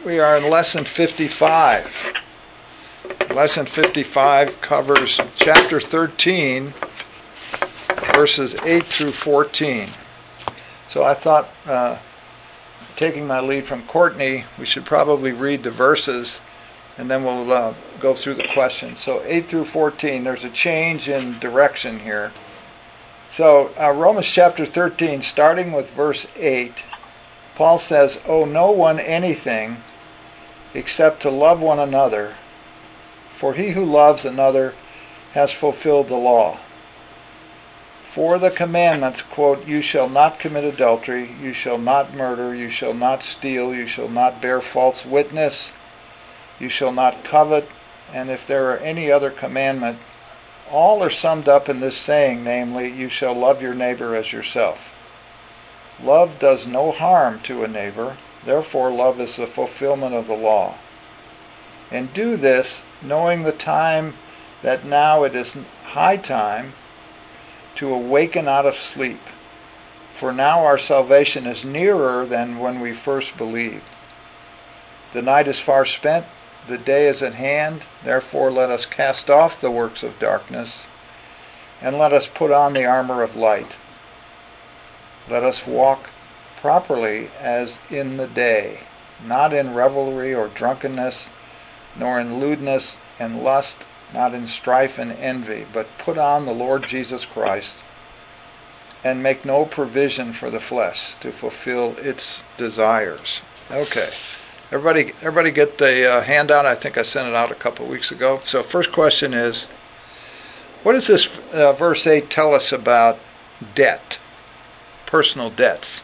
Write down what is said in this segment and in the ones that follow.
We are in Lesson 55. Lesson 55 covers chapter 13, verses 8 through 14. So I thought, taking my lead from Courtney, we should probably read the verses and then we'll go through the questions. So 8 through 14, there's a change in direction here. So Romans chapter 13, starting with verse 8, Paul says, "Owe no one anything except to love one another, for he who loves another has fulfilled the law. For the commandments, quote, you shall not commit adultery, you shall not murder, you shall not steal, you shall not bear false witness, you shall not covet, and if there are any other commandment, all are summed up in this saying, namely, you shall love your neighbor as yourself. Love does no harm to a neighbor, therefore love is the fulfillment of the law. And do this, knowing the time that now it is high time to awaken out of sleep. For now our salvation is nearer than when we first believed. The night is far spent, the day is at hand, therefore let us cast off the works of darkness, and let us put on the armor of light. Let us walk properly as in the day, not in revelry or drunkenness, nor in lewdness and lust, not in strife and envy, but put on the Lord Jesus Christ, and make no provision for the flesh to fulfill its desires." Okay. Everybody get the handout? I think I sent it out a couple of weeks ago. So first question is, what does this verse 8 tell us about debt, personal debts?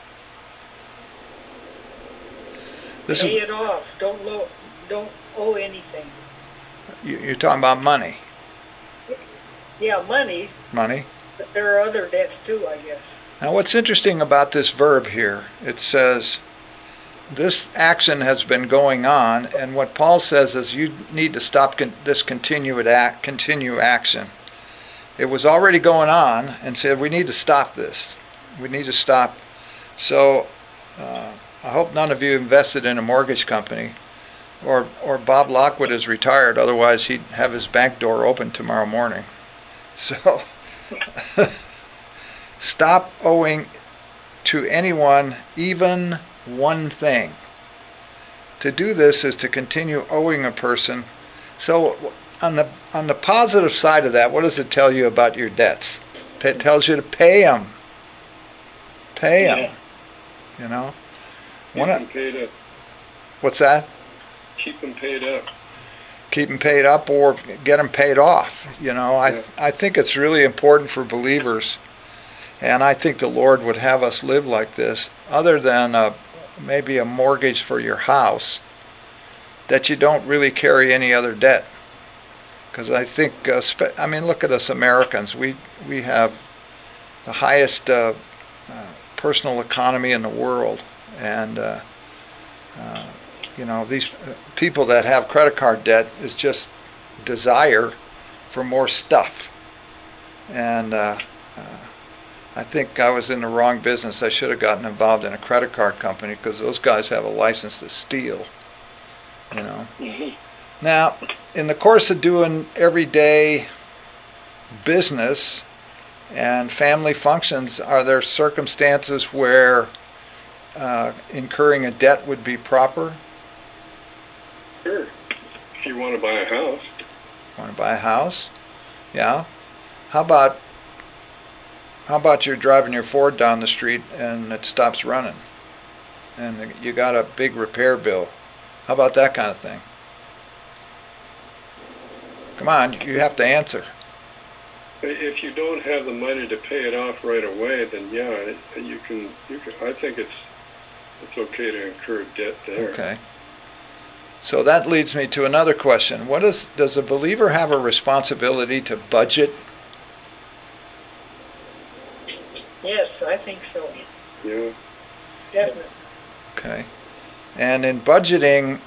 Pay it off. Don't owe anything. You're talking about money. Yeah, money. Money. But there are other debts too, I guess. Now what's interesting about this verb here, it says, this action has been going on, and what Paul says is you need to stop this continue action. It was already going on, and said we need to stop this. We need to stop. So I hope none of you invested in a mortgage company, or Bob Lockwood is retired. Otherwise, he'd have his bank door open tomorrow morning. So stop owing to anyone even one thing. To do this is to continue owing a person. So on the positive side of that, what does it tell you about your debts? It tells you to pay them. Pay them. You know. Keep them paid up. What's that? Keep them paid up. Keep them paid up or get them paid off. You know, I think it's really important for believers, and I think the Lord would have us live like this, other than maybe a mortgage for your house, that you don't really carry any other debt. Because I think, look at us Americans. We have the highest personal economy in the world, and these people that have credit card debt is just desire for more stuff. And I think I was in the wrong business. I should have gotten involved in a credit card company, because those guys have a license to steal. You know. Mm-hmm. Now, in the course of doing everyday business and family functions, are there circumstances where incurring a debt would be proper? Sure. If you want to buy a house. Want to buy a house? Yeah. How about you're driving your Ford down the street and it stops running, and you got a big repair bill? How about that kind of thing? Come on, you have to answer. If you don't have the money to pay it off right away, then yeah, you can. I think it's okay to incur debt there. Okay. So that leads me to another question. Does a believer have a responsibility to budget? Yes, I think so. Yeah. Definitely. Okay. And in budgeting,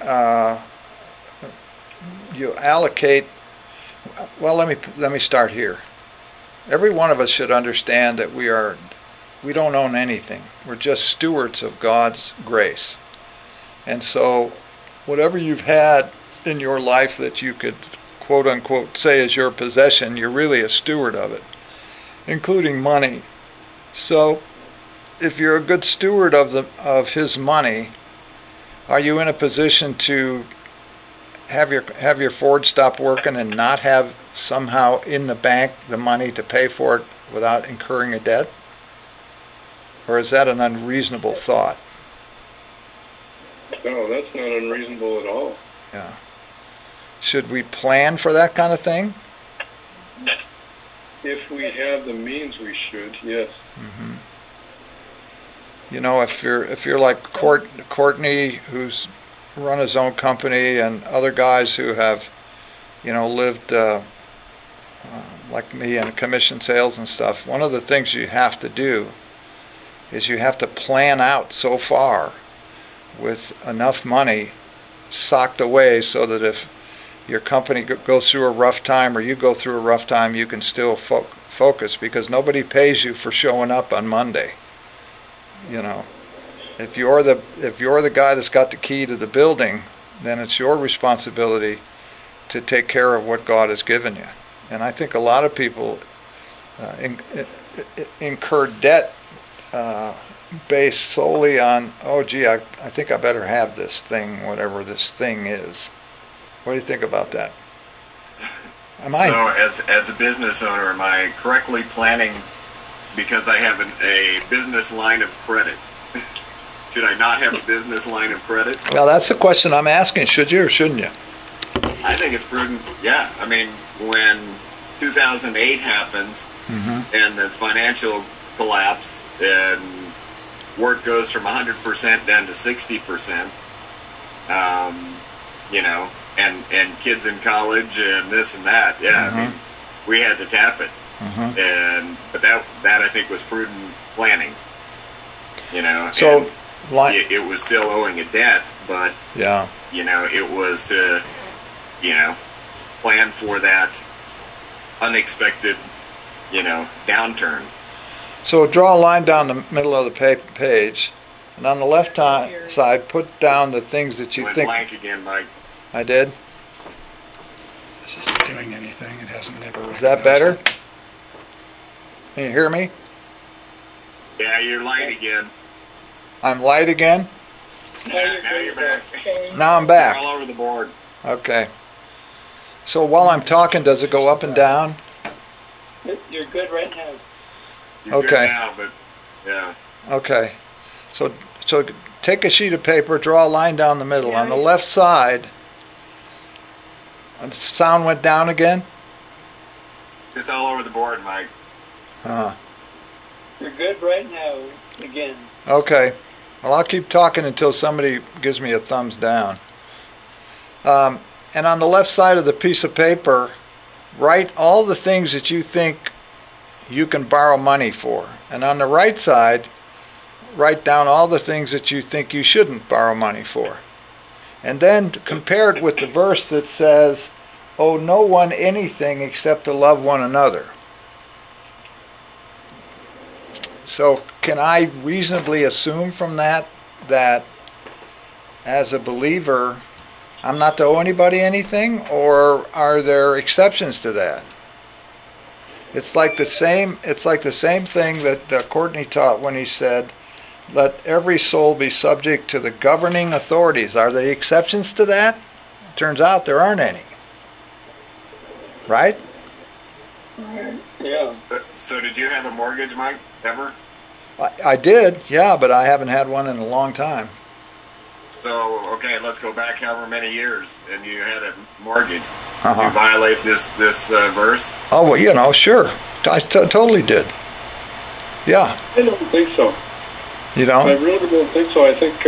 you allocate. Well, let me start here. Every one of us should understand that we don't own anything. We're just stewards of God's grace. And so whatever you've had in your life that you could quote unquote say is your possession, you're really a steward of it, including money. So if you're a good steward of his money, are you in a position to have your Ford stop working and not have somehow in the bank the money to pay for it without incurring a debt? Or is that an unreasonable thought? No, that's not unreasonable at all. Yeah. Should we plan for that kind of thing? If we have the means, we should, yes. Mm-hmm. You know, if you're like Courtney, who's run his own company, and other guys who have, lived like me in commission sales and stuff, one of the things you have to do is you have to plan out so far with enough money socked away so that if your company goes through a rough time or you go through a rough time, you can still focus, because nobody pays you for showing up on Monday. If you're the guy that's got the key to the building, then it's your responsibility to take care of what God has given you. And I think a lot of people incur debt based solely on, I think I better have this thing, whatever this thing is. What do you think about that? So as a business owner, am I correctly planning because I have a business line of credit? Should I not have a business line of credit? Well, that's the question I'm asking. Should you or shouldn't you? I think it's prudent. Yeah. I mean, when 2008 happens and the financial collapse and work goes from 100% down to 60%, and kids in college and this and that, I mean, we had to tap it. But that I think was prudent planning. So it was still owing a debt, but it was to plan for that unexpected downturn. So draw a line down the middle of the page, and on the left side, put down the things that you Went think. Blank again, Mike. I did. This isn't doing anything. It hasn't never. Is that better? Can you hear me? Yeah, you're light again. I'm light again? Now you're back. Now I'm back. You're all over the board. Okay. So while I'm talking, does it go up and down? You're good right now. You're Okay. good now, but yeah. Okay. So take a sheet of paper, draw a line down the middle. On the left side, the sound went down again? It's all over the board, Mike. You're good right now. Again. Okay. Well, I'll keep talking until somebody gives me a thumbs down. And on the left side of the piece of paper, write all the things that you think you can borrow money for. And on the right side, write down all the things that you think you shouldn't borrow money for. And then compare it with the verse that says, "Owe no one anything except to love one another." So can I reasonably assume from that as a believer, I'm not to owe anybody anything, or are there exceptions to that? It's like the same thing that Courtney taught when he said, "Let every soul be subject to the governing authorities." Are there exceptions to that? Turns out there aren't any. Right? Yeah. So did you have a mortgage, Mike, ever? I did, yeah, but I haven't had one in a long time. So, okay, let's go back however many years, and you had a mortgage. Did you violate this verse? Oh, well, sure. I totally did. Yeah. I don't think so. You I don't? really don't think so. I think,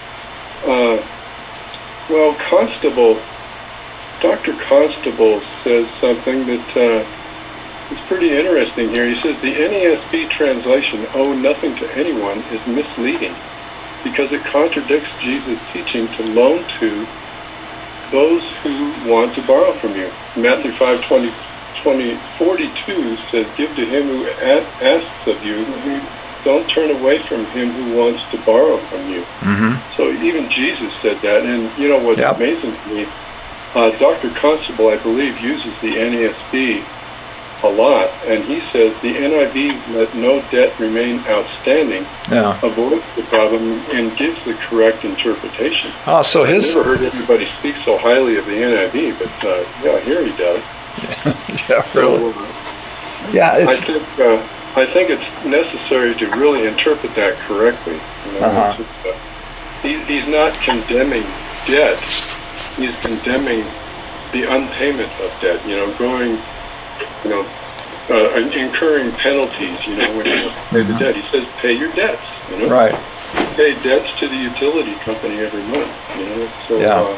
Dr. Constable says something that is pretty interesting here. He says the NASB translation, "owe nothing to anyone," is misleading because it contradicts Jesus' teaching to loan to those who want to borrow from you. Matthew 5:42 says, "Give to him who asks of you, don't turn away from him who wants to borrow from you. Mm-hmm. So even Jesus said that. And you know what's Yep. amazing to me? Dr. Constable, I believe, uses the NASB a lot, and he says the NIV's let no debt remain outstanding, Yeah. avoids the problem, and gives the correct interpretation. Oh, so I've his. never heard anybody speak so highly of the NIV, but yeah, here he does. Yeah, really. Yeah, I think it's necessary to really interpret that correctly. You know, Uh-huh. it's just, he's not condemning debt; he's condemning the unpayment of debt. You know, going, you know, incurring penalties. You know, when you pay the debt, he says, "Pay your debts." You know, right. pay debts to the utility company every month. You know, so. Yeah.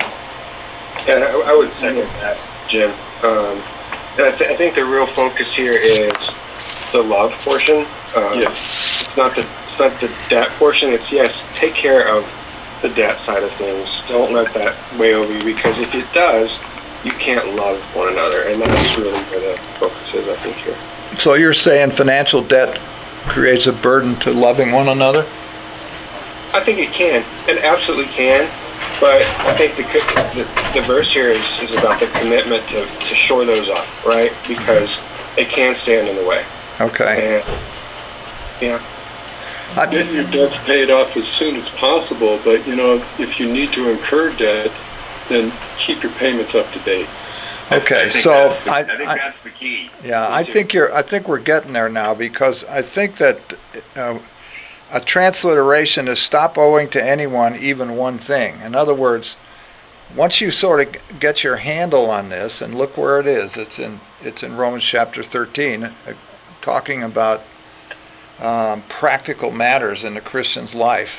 Yeah, I would second that, Jim. And I think the real focus here is the love portion. Yes. It's not the debt portion. It's, yes, take care of the debt side of things. Don't let that weigh over you, because if it does, you can't love one another, and that's really where the focus is, I think, here. So you're saying financial debt creates a burden to loving one another? I think it can, and absolutely can. But I think the verse here is about the commitment to shore those up, right? Because they can stand in the way. Okay. And, yeah. Get your debts paid off as soon as possible, but you know, if you need to incur debt, then keep your payments up to date. Okay, I think so that's the key. Yeah, I think we're getting there now, because I think that a transliteration is stop owing to anyone even one thing. In other words, once you sort of get your handle on this, and look where it is, it's in Romans chapter 13, talking about practical matters in the Christian's life.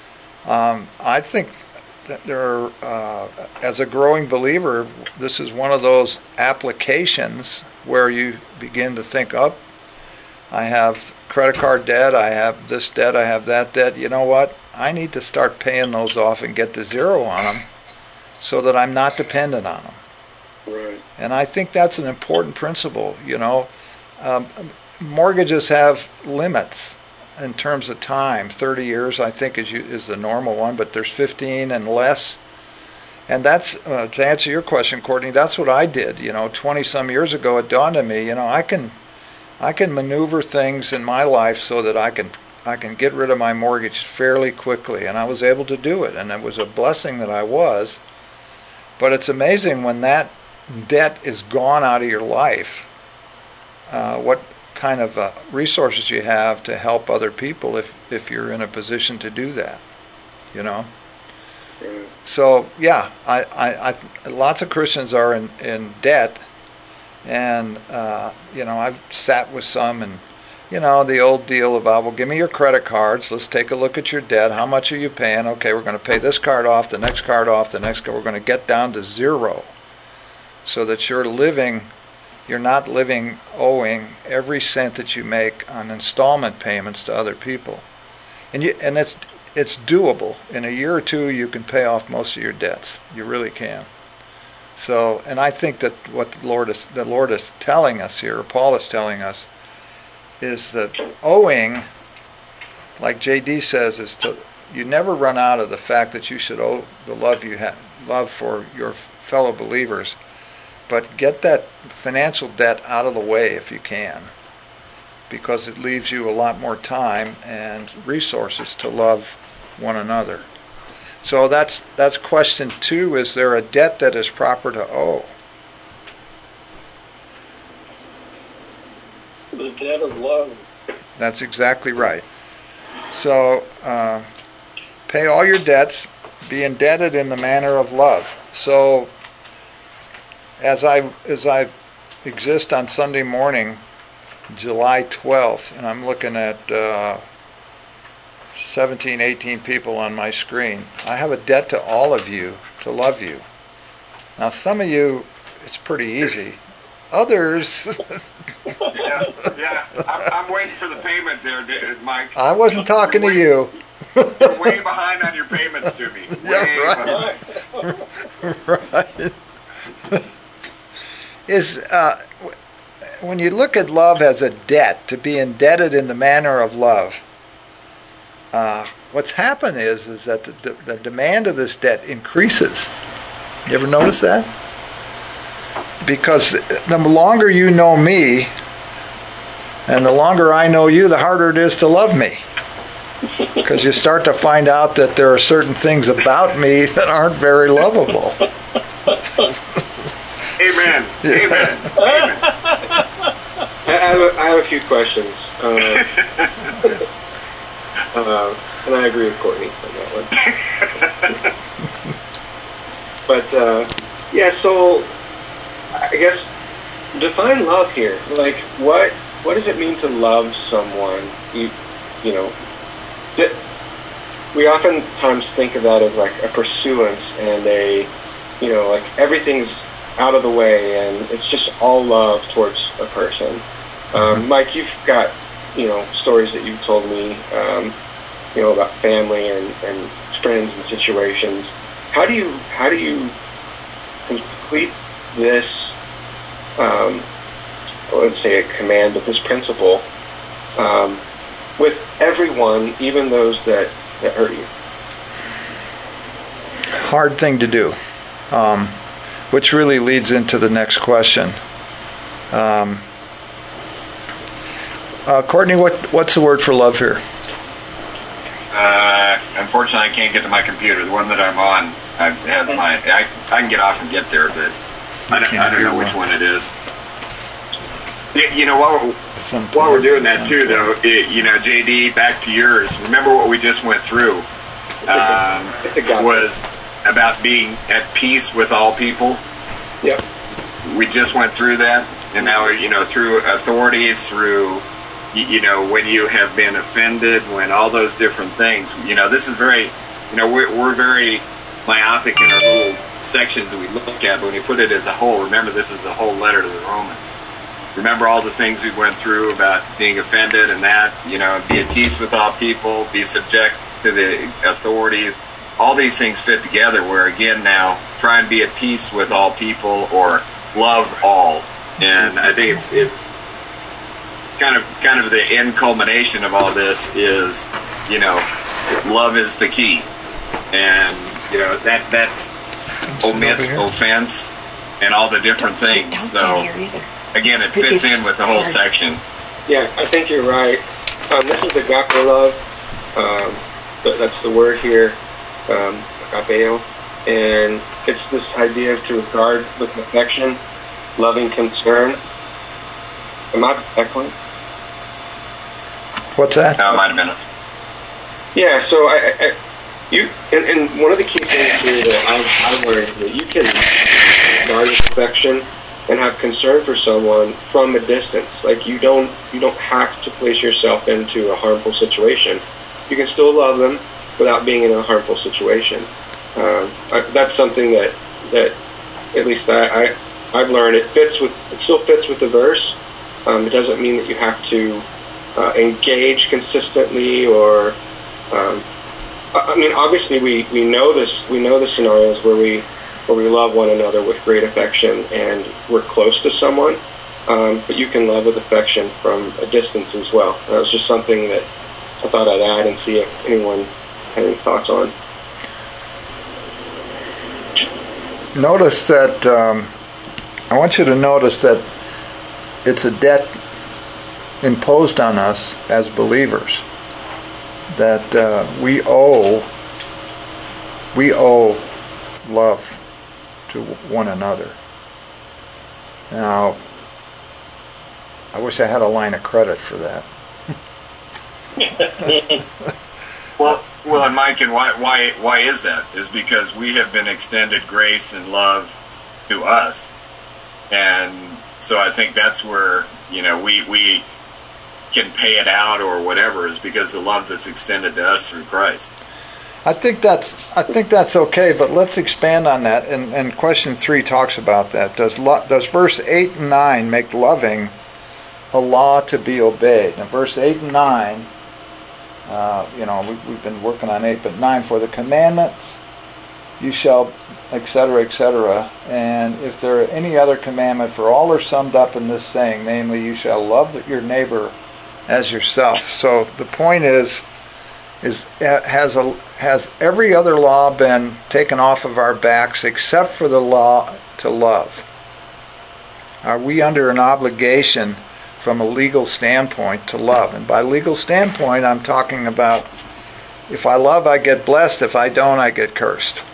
I think that there are, as a growing believer, this is one of those applications where you begin to think, up, I have credit card debt, I have this debt, I have that debt. You know what? I need to start paying those off and get to zero on them so that I'm not dependent on them. Right. And I think that's an important principle, you know. Mortgages have limits in terms of time. 30 years, I think, is the normal one, but there's 15 and less. And that's, to answer your question, Courtney, that's what I did. You know, 20-some years ago, it dawned on me, you know, I can maneuver things in my life so that I can get rid of my mortgage fairly quickly, and I was able to do it, and it was a blessing that I was. But it's amazing when that debt is gone out of your life, what kind of resources you have to help other people if you're in a position to do that, you know. Right. So yeah, I lots of Christians are in debt. And, you know, I've sat with some, and, you know, the old deal about, well, give me your credit cards. Let's take a look at your debt. How much are you paying? Okay, we're going to pay this card off, the next card off, the next card. We're going to get down to zero so that you're not living owing every cent that you make on installment payments to other people. And it's doable. In a year or two, you can pay off most of your debts. You really can. So, and I think that what the Lord is telling us here, or Paul is telling us, is that owing, like J.D. says, is you never run out of the fact that you should owe the love for your fellow believers, but get that financial debt out of the way if you can, because it leaves you a lot more time and resources to love one another. So that's question 2. Is there a debt that is proper to owe? The debt of love. That's exactly right. So pay all your debts, be indebted in the manner of love. So as I exist on Sunday morning, July 12th, and I'm looking at 17, 18 people on my screen, I have a debt to all of you to love you. Now, some of you, it's pretty easy. Others, Yeah. I'm waiting for the payment there, Mike. I wasn't talking to you. You're way behind on your payments to me. Yeah, right. Right. when you look at love as a debt, to be indebted in the manner of love, what's happened is that the demand of this debt increases. You ever notice that? Because the longer you know me, and the longer I know you, the harder it is to love me. Because you start to find out that there are certain things about me that aren't very lovable. Amen. Amen. Amen. I have a few questions. And I agree with Courtney on that one. But, yeah, so I guess define love here. Like, what does it mean to love someone? You know, we oftentimes think of that as like a pursuance and like everything's out of the way and it's just all love towards a person. Mike, you've got, stories that you've told me, about family and friends and situations. How do you complete this, I wouldn't say a command, but this principle, with everyone, even those that hurt you? Hard thing to do, which really leads into the next question. Courtney, what's the word for love here? Unfortunately, I can't get to my computer. The one that I'm on has I can get off and get there, but I don't know which one it is. While we're doing that too, though, JD, back to yours. Remember what we just went through was about being at peace with all people. Yep. We just went through that, and now through authorities, through when you have been offended, when all those different things. This is very, we're very myopic in our little sections that we look at, but when you put it as a whole, remember this is the whole letter to the Romans. Remember all the things we went through about being offended and that, be at peace with all people, be subject to the authorities. All these things fit together where, again, now, try and be at peace with all people or love all. And I think it's kind of the end culmination of all this is, love is the key. And, that omits offense and all the different things. So, again, it fits in with the whole section. Yeah, I think you're right. This is the agape love. That's the word here, agapeo. And it's this idea to regard with affection, loving concern. Am I echoing? What's that? No, it might have been. Yeah, so and one of the key things here that I've learned that you can regard with affection and have concern for someone from a distance. Like you don't have to place yourself into a harmful situation. You can still love them without being in a harmful situation. That's something that at least I've learned. It still fits with the verse. It doesn't mean that you have to engage consistently or. Obviously we know this. We know the scenarios where we love one another with great affection and we're close to someone, but you can love with affection from a distance as well. That was just something that I thought I'd add and see if anyone had any thoughts on. Notice that, I want you to notice that it's a debt imposed on us as believers, that we owe love to one another. Now, I wish I had a line of credit for that. Well, and Mike, and why is that? Is because we have been extended grace and love to us, and so I think that's where we can pay it out or whatever, is because the love that's extended to us through Christ. I think that's okay, but let's expand on that. And question 3 talks about that. Does verse 8 and 9 make loving a law to be obeyed? Now, verse 8 and 9, we've been working on 8, but 9, for the commandments, you shall, etc., etc. And if there are any other commandment, for all are summed up in this saying, namely, you shall love your neighbor as yourself. So the point is has every other law been taken off of our backs except for the law to love? Are we under an obligation from a legal standpoint to love? And by legal standpoint, I'm talking about if I love, I get blessed. If I don't, I get cursed.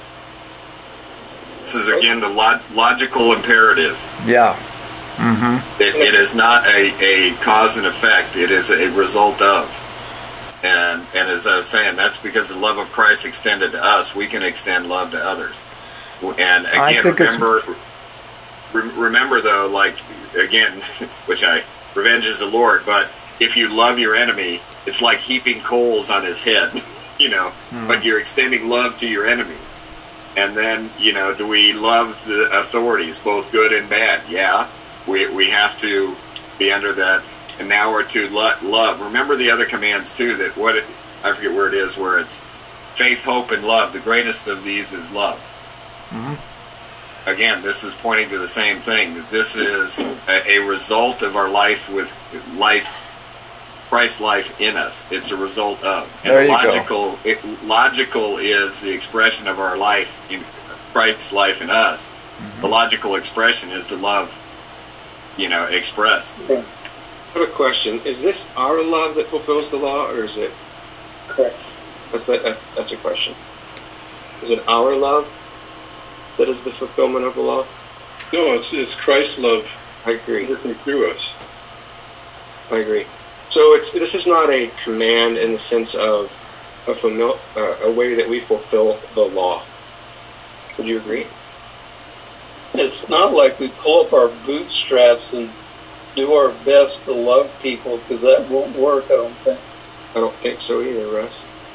This is again the logical imperative. Yeah. Mm-hmm. It is not a cause and effect. It is a result of. And as I was saying, that's because the love of Christ extended to us. We can extend love to others. And again, remember though, like again, revenge is the Lord. But if you love your enemy, it's like heaping coals on his head, But you're extending love to your enemy. And then, do we love the authorities, both good and bad? Yeah, we have to be under that. And now we're to love. Remember the other commands too. I forget where it is. Where it's faith, hope, and love. The greatest of these is love. Mm-hmm. Again, this is pointing to the same thing. That this is a result of our life with Christ's life in us. It's a result of. And there you go. Logical is the expression of our life in Christ's life in us. Mm-hmm. The logical expression is the love, expressed. Yeah. I have a question. Is this our love that fulfills the law, or is it? Correct. That's a question. Is it our love that is the fulfillment of the law? No, it's Christ's love. I agree. Working through us. I agree. So this is not a command in the sense of a way that we fulfill the law. Would you agree? It's not like we pull up our bootstraps and do our best to love people, because that won't work, I don't think. I don't think so either, Russ.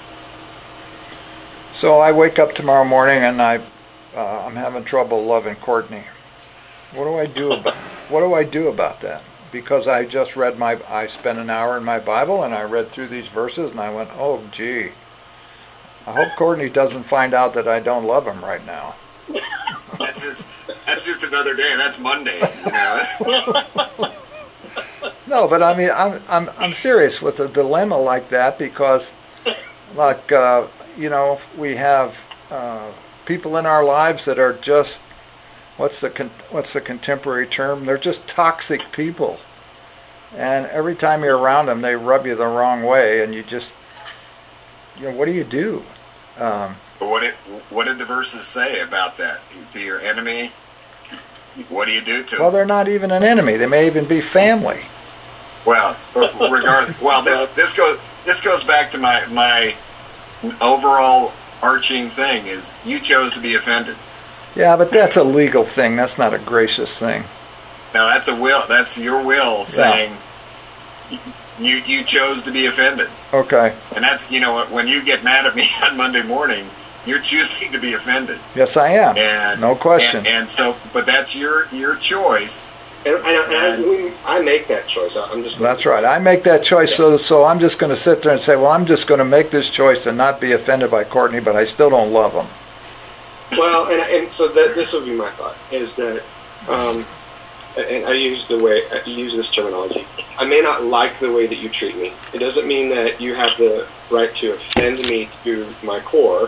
So I wake up tomorrow morning and I'm having trouble loving Courtney. What do I do about that? Because I just I spent an hour in my Bible and I read through these verses and I went, oh gee, I hope Courtney doesn't find out that I don't love him right now. That's just another day. That's Monday. No, but I mean, I'm serious with a dilemma like that, because, like, we have people in our lives that are just, what's the contemporary term? They're just toxic people, and every time you're around them, they rub you the wrong way, and you just, what do you do? But what did the verses say about that? To your enemy, what do you do to them? Well, they're not even an enemy. They may even be family. Well, regardless. Well, this goes back to my overall arching thing is you chose to be offended. Yeah, but that's a legal thing. That's not a gracious thing. Now that's a will. That's your will saying you chose to be offended. Okay. And that's when you get mad at me on Monday morning, you're choosing to be offended. Yes, I am. And, no question. And so, but that's your choice. And I make that choice. That's right. I make that choice. Yeah. So I'm just going to sit there and say, well, I'm just going to make this choice and not be offended by Courtney, but I still don't love him. Well, and so this will be my thought, is that, and I use this terminology. I may not like the way that you treat me. It doesn't mean that you have the right to offend me to my core,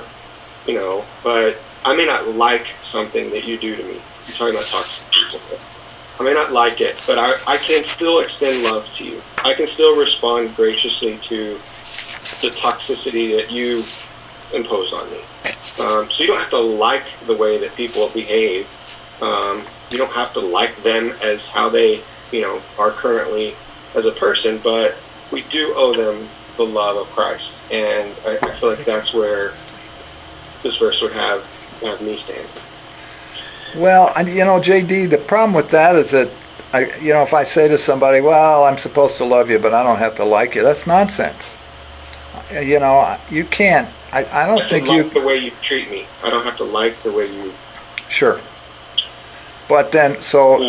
but I may not like something that you do to me. I'm talking about toxic people. I may not like it, but I can still extend love to you. I can still respond graciously to the toxicity that you impose on me. So you don't have to like the way that people behave. You don't have to like them as how they, are currently as a person, but we do owe them the love of Christ. And I feel like that's where this verse would have me stand. Well, JD, the problem with that is that, if I say to somebody, well, I'm supposed to love you, but I don't have to like you, that's nonsense. You can't. I don't think you... the way you treat me. I don't have to like the way you... Sure. But then,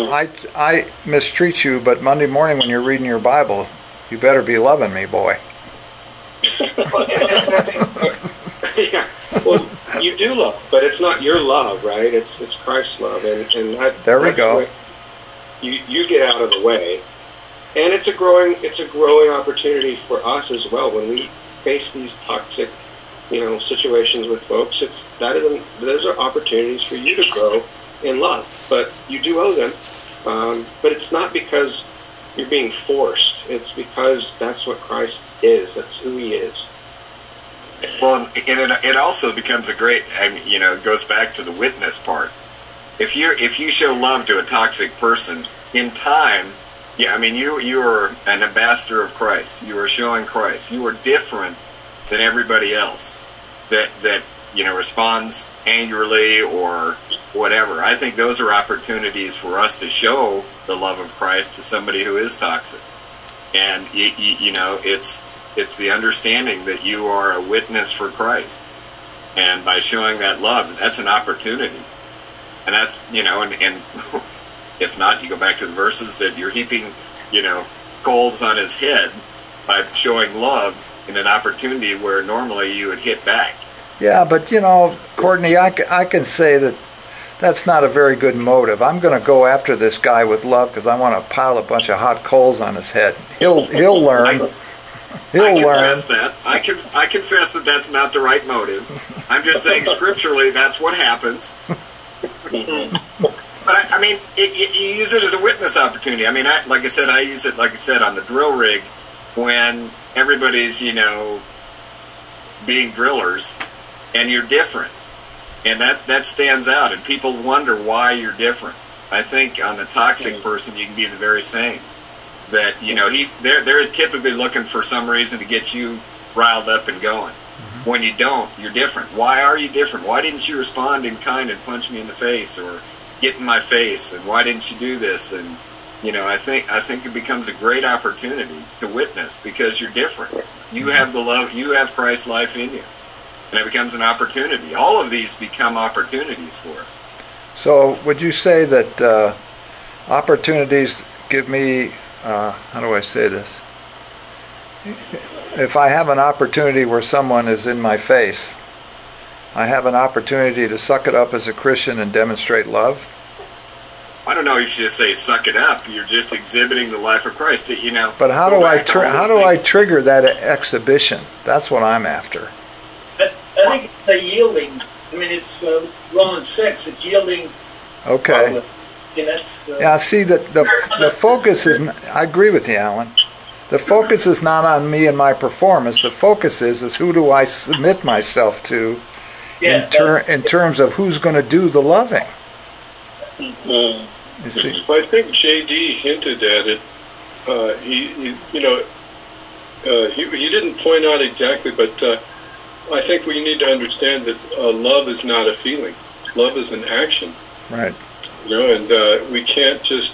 I mistreat you, but Monday morning when you're reading your Bible, you better be loving me, boy. Yeah. Well, you do love, but it's not your love, right? It's Christ's love, and there we go. You get out of the way, and it's a growing opportunity for us as well when we face these toxic, situations with folks. Those are opportunities for you to grow in love, but you do owe them. But it's not because you're being forced. It's because that's what Christ is. That's who He is. Well, and it also becomes a great, it goes back to the witness part. If you show love to a toxic person, in time, you are an ambassador of Christ. You are showing Christ. You are different than everybody else that responds angrily or whatever. I think those are opportunities for us to show the love of Christ to somebody who is toxic. And it's the understanding that you are a witness for Christ. And by showing that love, that's an opportunity. And that's, and if not, you go back to the verses that you're heaping, coals on his head by showing love in an opportunity where normally you would hit back. Yeah, but, Courtney, I can say that that's not a very good motive. I'm going to go after this guy with love because I want to pile a bunch of hot coals on his head. He'll learn. I confess that. I confess that that's not the right motive. I'm just saying scripturally that's what happens. But you use it as a witness opportunity. I use it, on the drill rig when everybody's, being drillers and you're different. And that stands out and people wonder why you're different. I think on the toxic person you can be the very same. That they're typically looking for some reason to get you riled up and going. Mm-hmm. When you don't, you're different. Why are you different? Why didn't you respond in kind and punch me in the face or get in my face? And why didn't you do this? And I think it becomes a great opportunity to witness because you're different. You have the love. You have Christ's life in you, and it becomes an opportunity. All of these become opportunities for us. So, would you say that opportunities give me? How do I say this? If I have an opportunity where someone is in my face, I have an opportunity to suck it up as a Christian and demonstrate love? I don't know if you should just say suck it up. You're just exhibiting the life of Christ. But how do I trigger that exhibition? That's what I'm after. I think it's the yielding. It's Romans 6. It's yielding. Okay. See, the focus is, I agree with you, Alan. The focus is not on me and my performance. The focus is who do I submit myself to in terms of who's going to do the loving. You see? I think J.D. hinted at it. He didn't point out exactly, but I think we need to understand that love is not a feeling. Love is an action. Right. And we can't just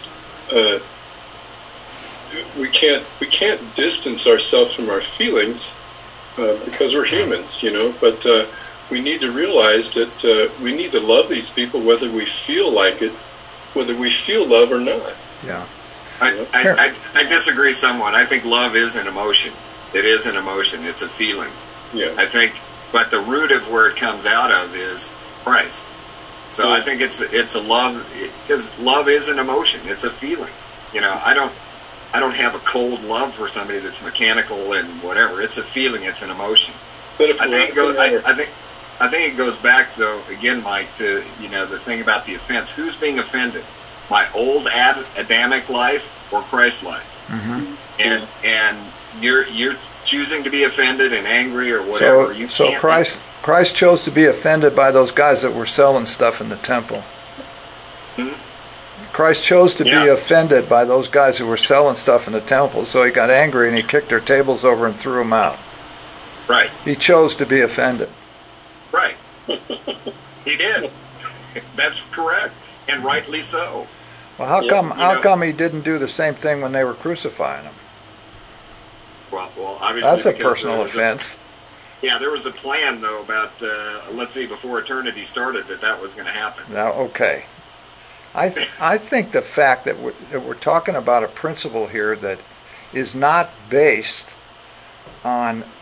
we can't distance ourselves from our feelings because we're humans, But we need to realize that we need to love these people whether we feel like it, whether we feel love or not. Yeah. I disagree somewhat. I think love is an emotion. It is an emotion. It's a feeling. Yeah. I think, but the root of where it comes out of is Christ. So I think it's a love, because love is an emotion. It's a feeling. I don't have a cold love for somebody that's mechanical and whatever. It's a feeling. It's an emotion. But if I think it goes back though again, Mike, to the thing about the offense. Who's being offended? My old Adamic life or Christ's life? Mm-hmm. And you're choosing to be offended and angry or whatever. So Christ chose to be offended by those guys that were selling stuff in the temple. Hmm? Christ chose to be offended by those guys who were selling stuff in the temple, so he got angry and he kicked their tables over and threw them out. Right. He chose to be offended. Right. He did. That's correct, and rightly so. Well, how come he didn't do the same thing when they were crucifying him? Well, obviously that's a personal offense. There was a plan, though, about, before eternity started, that was going to happen. Now, okay. I think the fact that we're talking about a principle here that is not based on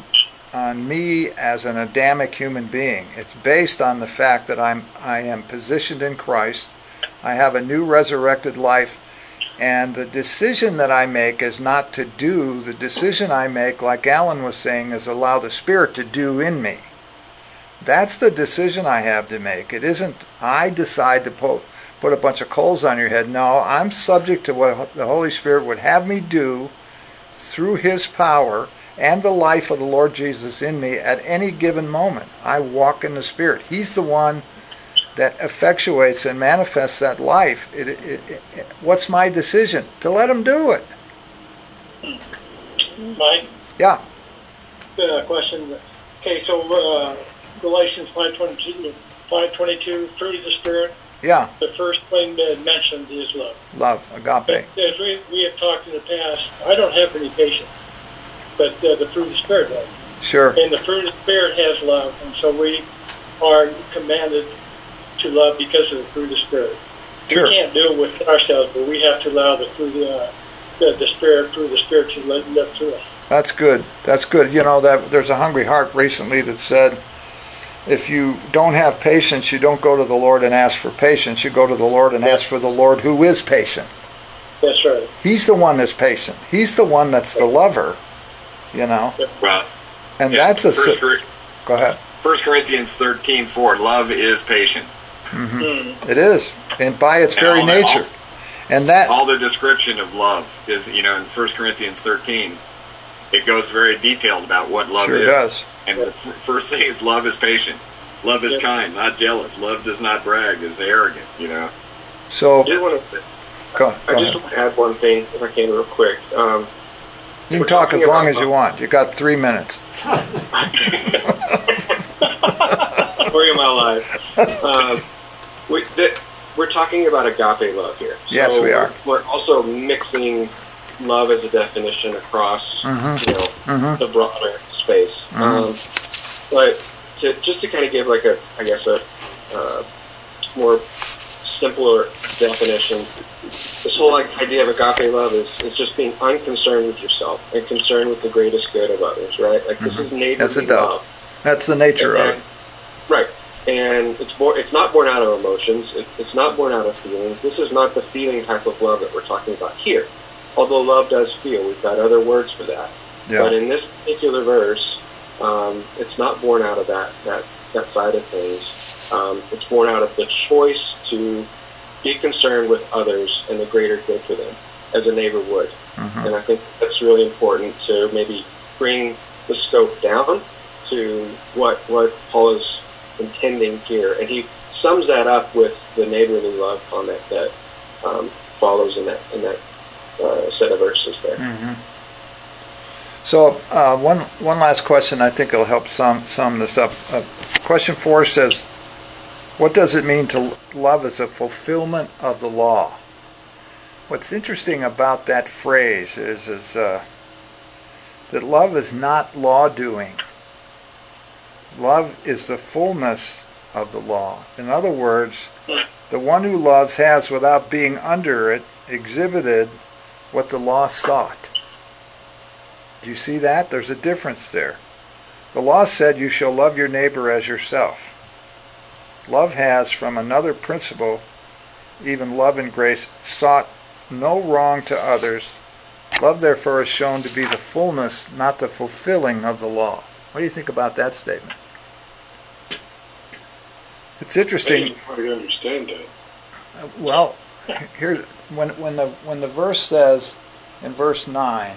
on me as an Adamic human being. It's based on the fact that I am positioned in Christ. I have a new resurrected life, and the decision that I make is not to do. The decision I make, like Alan was saying, is allow the Spirit to do in me. That's the decision I have to make. It isn't I decide to put a bunch of coals on your head. No, I'm subject to what the Holy Spirit would have me do through His power and the life of the Lord Jesus in me at any given moment. I walk in the Spirit. He's the one that effectuates and manifests that life. What's my decision? To let Him do it. Mike? Yeah. Question. Okay, so Galatians 5:22, fruit of the Spirit. Yeah. The first thing mentioned is love. Love, agape. But as we have talked in the past, I don't have any patience, but the fruit of the Spirit does. Sure. And the fruit of the Spirit has love, and so we are commanded to love because of the fruit of the Spirit. Sure. We can't do it with ourselves, but we have to allow the fruit of the Spirit to live through us. That's good. That's good. You know, that there's a Hungry Heart recently that said, if you don't have patience, you don't go to the Lord and ask for patience. You go to the Lord and ask for the Lord who is patient. That's right. He's the one that's patient. He's the one that's the lover, you know. Well, and that's a... Go ahead. 1 Corinthians 13:4, love is patient. Mm-hmm. It is, and by its very nature. And that all the description of love is, in 1 Corinthians 13, it goes very detailed about what love is. Sure does. And the first thing is love is patient. Love is kind, not jealous. Love does not brag, is arrogant, So, I just want to add one thing, if I can, real quick. You can talk as long as you want. You got 3 minutes. Story of my life. We're talking about agape love here. Yes, we are. We're also mixing love as a definition across, the broader space. But just to kind of give like a more simpler definition, this whole idea of agape love is just being unconcerned with yourself and concerned with the greatest good of others, right? Like this is neighborly love. That's the nature of it. Right. And it's not born out of emotions. It's not born out of feelings. This is not the feeling type of love that we're talking about here. Although love does feel. We've got other words for that. Yeah. But in this particular verse, it's not born out of that side of things. It's born out of the choice to be concerned with others and the greater good for them, as a neighbor would. And I think that's really important to maybe bring the scope down to what Paul is intending here. And he sums that up with the neighborly love comment that follows in that set of verses there. So one last question. I think it'll help sum this up. Question 4 says, what does it mean to love as a fulfillment of the law? What's interesting about that phrase is that love is not law doing. Love is the fullness of the law. In other words, the one who loves has, without being under it, exhibited what the law sought. Do you see that? There's a difference there. The law said you shall love your neighbor as yourself. Love has, from another principle, even love and grace, sought no wrong to others. Love, therefore, is shown to be the fullness, not the fulfilling of the law. What do you think about that statement? It's interesting. I didn't quite understand that. Well, here's when the verse says in verse 9.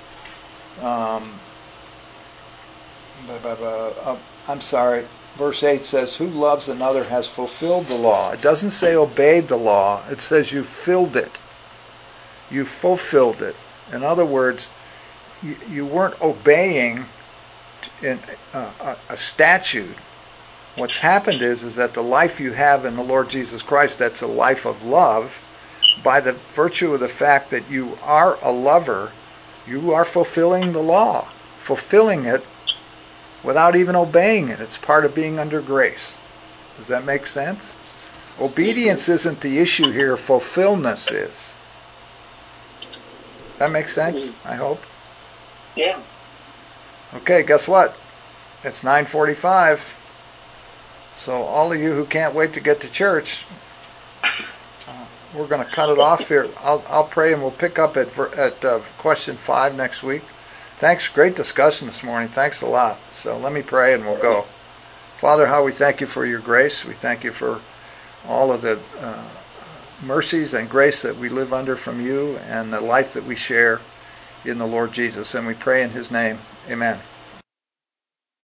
I'm sorry. Verse 8 says, "Who loves another has fulfilled the law." It doesn't say obeyed the law. It says you filled it. You fulfilled it. In other words, you weren't obeying in a statute. What's happened is that the life you have in the Lord Jesus Christ, that's a life of love, by the virtue of the fact that you are a lover, you are fulfilling the law, fulfilling it without even obeying it. It's part of being under grace. Does that make sense? Obedience isn't the issue here, fulfillment is. That makes sense, I hope? Yeah. Okay, guess what? It's 9:45. So all of you who can't wait to get to church, we're going to cut it off here. I'll pray and we'll pick up at question 5 next week. Thanks. Great discussion this morning. Thanks a lot. So let me pray and we'll go. Father, how we thank you for your grace. We thank you for all of the mercies and grace that we live under from you and the life that we share in the Lord Jesus. And we pray in his name. Amen.